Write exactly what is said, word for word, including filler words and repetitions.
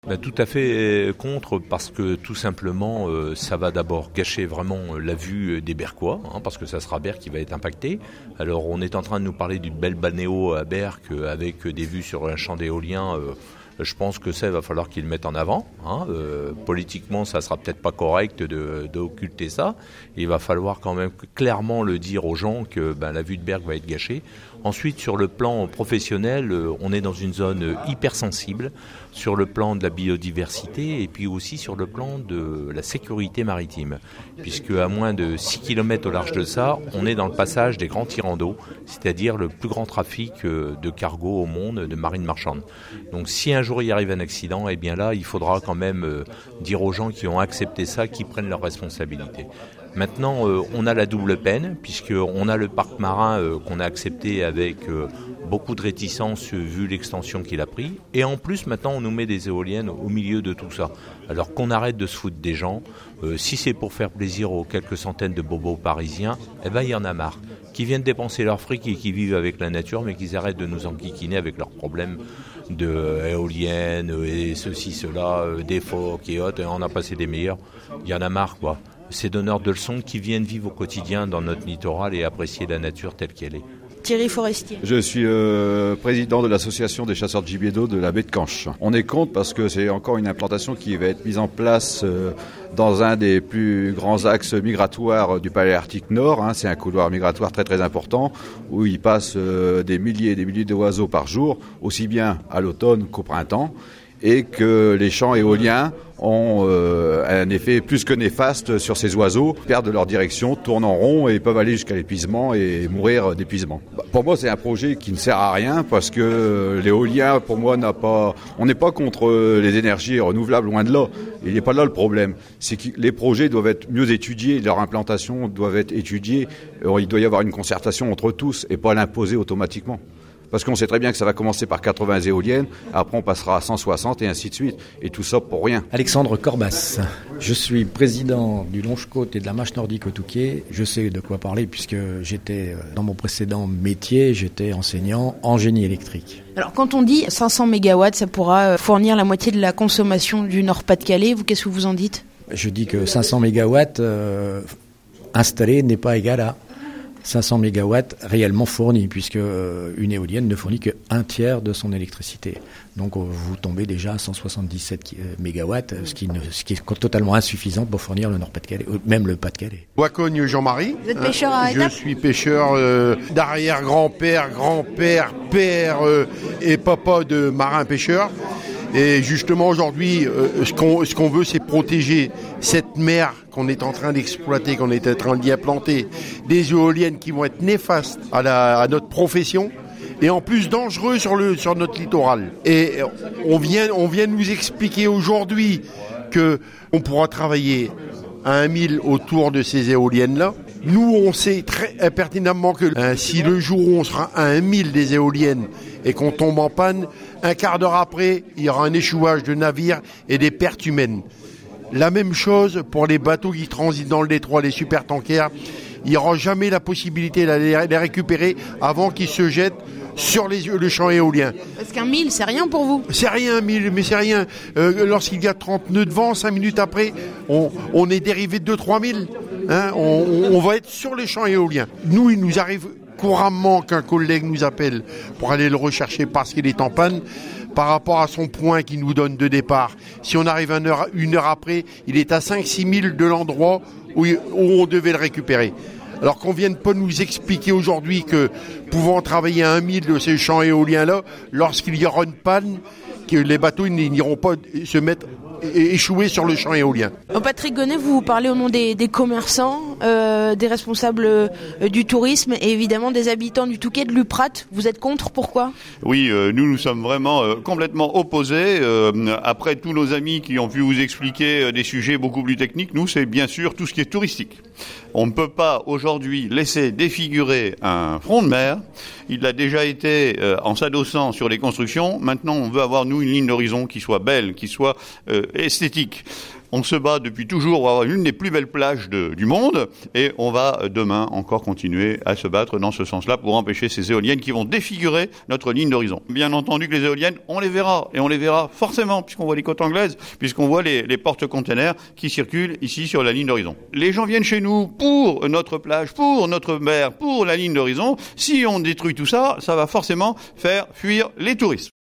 Ben, tout à fait contre, parce que tout simplement euh, ça va d'abord gâcher vraiment la vue des Berquois, hein, parce que ça sera Berck qui va être impacté. Alors on est en train de nous parler d'une belle balnéo à Berck euh, avec des vues sur un champ d'éolien. Euh, je pense que ça il va falloir qu'ils le mettent en avant. Hein. Euh, politiquement ça sera peut-être pas correct de, d'occulter ça. Il va falloir quand même clairement le dire aux gens que ben, la vue de Berck va être gâchée. Ensuite, sur le plan professionnel, on est dans une zone hypersensible, sur le plan de la biodiversité et puis aussi sur le plan de la sécurité maritime. Puisque à moins de six kilomètres au large de ça, on est dans le passage des grands tirants d'eau, c'est-à-dire le plus grand trafic de cargo au monde, de marine marchande. Donc si un jour il arrive un accident, eh bien là, il faudra quand même dire aux gens qui ont accepté ça, qu'ils prennent leurs responsabilités. Maintenant, euh, on a la double peine, puisqu'on a le parc marin euh, qu'on a accepté avec euh, beaucoup de réticence vu l'extension qu'il a pris. Et en plus, maintenant, on nous met des éoliennes au milieu de tout ça. Alors qu'on arrête de se foutre des gens. Euh, si c'est pour faire plaisir aux quelques centaines de bobos parisiens, eh ben, il y en a marre. Qui viennent dépenser leur fric et qui vivent avec la nature, mais qu'ils arrêtent de nous enquiquiner avec leurs problèmes de euh, éoliennes et ceci, cela, euh, des phoques et autres. Et on a passé des meilleurs. Il y en a marre, quoi. Ces donneurs de leçons qui viennent vivre au quotidien dans notre littoral et apprécier la nature telle qu'elle est. Thierry Forestier. Je suis euh, président de l'association des chasseurs de gibier d'eau de la baie de Canche. On est contre parce que c'est encore une implantation qui va être mise en place euh, dans un des plus grands axes migratoires du Paléarctique Nord. Hein. C'est un couloir migratoire très très important où il passe euh, des milliers et des milliers d'oiseaux par jour, aussi bien à l'automne qu'au printemps, et que les champs éoliens ont euh, un effet plus que néfaste sur ces oiseaux, perdent leur direction, tournent en rond et peuvent aller jusqu'à l'épuisement et mourir d'épuisement. Pour moi, c'est un projet qui ne sert à rien parce que l'éolien, pour moi, n'a pas. On n'est pas contre les énergies renouvelables, loin de là. Il n'est pas là le problème. C'est que les projets doivent être mieux étudiés, leur implantation doivent être étudiée. Il doit y avoir une concertation entre tous et pas l'imposer automatiquement. Parce qu'on sait très bien que ça va commencer par quatre-vingts éoliennes, après on passera à cent soixante et ainsi de suite. Et tout ça pour rien. Alexandre Corbas, je suis président du Longe-Côte et de la Mâche Nordique au Touquet. Je sais de quoi parler puisque j'étais, dans mon précédent métier, j'étais enseignant en génie électrique. Alors quand on dit cinq cents mégawatts, ça pourra fournir la moitié de la consommation du Nord-Pas-de-Calais. Vous, qu'est-ce que vous en dites ? Je dis que cinq cents mégawatts euh, installés n'est pas égal à cinq cents mégawatts réellement fournis, puisque une éolienne ne fournit qu'un tiers de son électricité. Donc vous tombez déjà à cent soixante-dix-sept mégawatts, ce qui, ne, ce qui est totalement insuffisant pour fournir le Nord-Pas-de-Calais, même le Pas-de-Calais. Wacogne Jean-Marie. Vous êtes pêcheur à étapes ? Je suis pêcheur euh, d'arrière-grand-père, grand-père, père euh, et papa de marins-pêcheurs. Et justement aujourd'hui, euh, ce qu'on, ce qu'on veut, c'est protéger cette mer qu'on est en train d'exploiter, qu'on est en train d'y implanter, des éoliennes qui vont être néfastes à, la, à notre profession et en plus dangereux sur, le, sur notre littoral. Et on vient, on vient nous expliquer aujourd'hui qu'on pourra travailler à un mille autour de ces éoliennes-là. Nous, on sait très pertinemment que hein, si le jour où on sera à un mille des éoliennes et qu'on tombe en panne, un quart d'heure après, il y aura un échouage de navires et des pertes humaines. La même chose pour les bateaux qui transitent dans le détroit, les supertankers. Il n'y aura jamais la possibilité de les récupérer avant qu'ils se jettent sur les, le champ éolien. Parce qu'un mille, c'est rien pour vous ? C'est rien, mille, mais c'est rien. Euh, lorsqu'il y a trente nœuds de vent, cinq minutes après, on, on est dérivé de deux à trois mille. Hein, on, on va être sur les champs éoliens. Nous, il nous arrive couramment qu'un collègue nous appelle pour aller le rechercher parce qu'il est en panne. Par rapport à son point qu'il nous donne de départ, si on arrive une heure, une heure après, il est à cinq à six mille de l'endroit où, où on devait le récupérer. Alors qu'on vienne pas nous expliquer aujourd'hui que pouvant travailler à un mille de ces champs éoliens-là, lorsqu'il y aura une panne, que les bateaux n'iront pas se mettre et échouer sur le champ éolien. Patrick Gonnet, vous vous parlez au nom des, des commerçants, euh, des responsables euh, du tourisme et évidemment des habitants du Touquet, de l'Uprat. Vous êtes contre, pourquoi ? Oui, euh, nous, nous sommes vraiment euh, complètement opposés. Euh, après tous nos amis qui ont pu vous expliquer euh, des sujets beaucoup plus techniques, nous, c'est bien sûr tout ce qui est touristique. On ne peut pas aujourd'hui laisser défigurer un front de mer. Il a déjà été euh, en s'adossant sur les constructions. Maintenant, on veut avoir, nous, une ligne d'horizon qui soit belle, qui soit euh, esthétique. On se bat depuis toujours pour avoir l'une des plus belles plages de, du monde et on va demain encore continuer à se battre dans ce sens-là pour empêcher ces éoliennes qui vont défigurer notre ligne d'horizon. Bien entendu que les éoliennes, on les verra et on les verra forcément puisqu'on voit les côtes anglaises, puisqu'on voit les, les porte-containers qui circulent ici sur la ligne d'horizon. Les gens viennent chez nous pour notre plage, pour notre mer, pour la ligne d'horizon. Si on détruit tout ça, ça va forcément faire fuir les touristes.